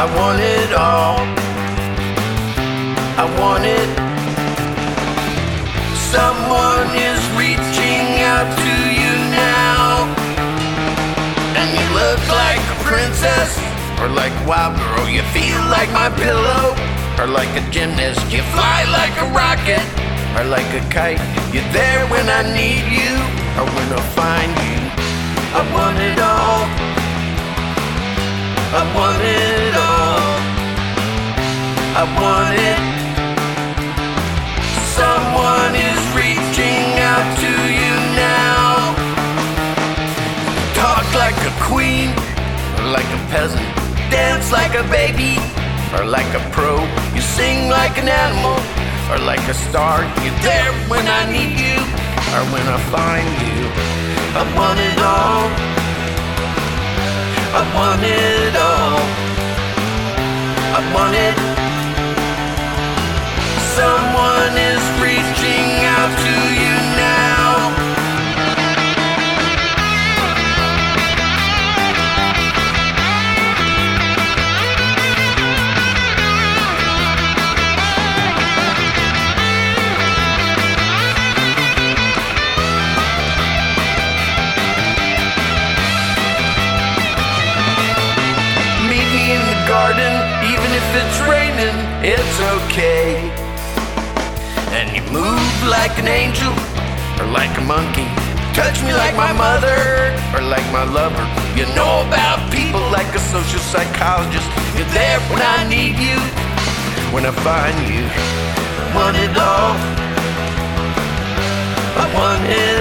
I want it all. I want it. Someone is reaching out to you now, and you look like a princess, or like a wild girl. You feel like my pillow, or like a gymnast. You fly like a rocket, or like a kite. You're there when I need you, or when I find you. I want it all. I want it all. I want it. Someone is reaching out to you now. Talk like a queen, or like a peasant. Dance like a baby, or like a pro. You sing like an animal, or like a star. You're there when I need you, or when I find you. I want it all. I want it all. I want it. Someone is reaching out to you now. Meet me in the garden, even if it's raining, it's okay. And you move like an angel, or like a monkey. Touch me like my mother, or like my lover. You know about people like a social psychologist. You're there when I need you, when I find you. I want it all. I want it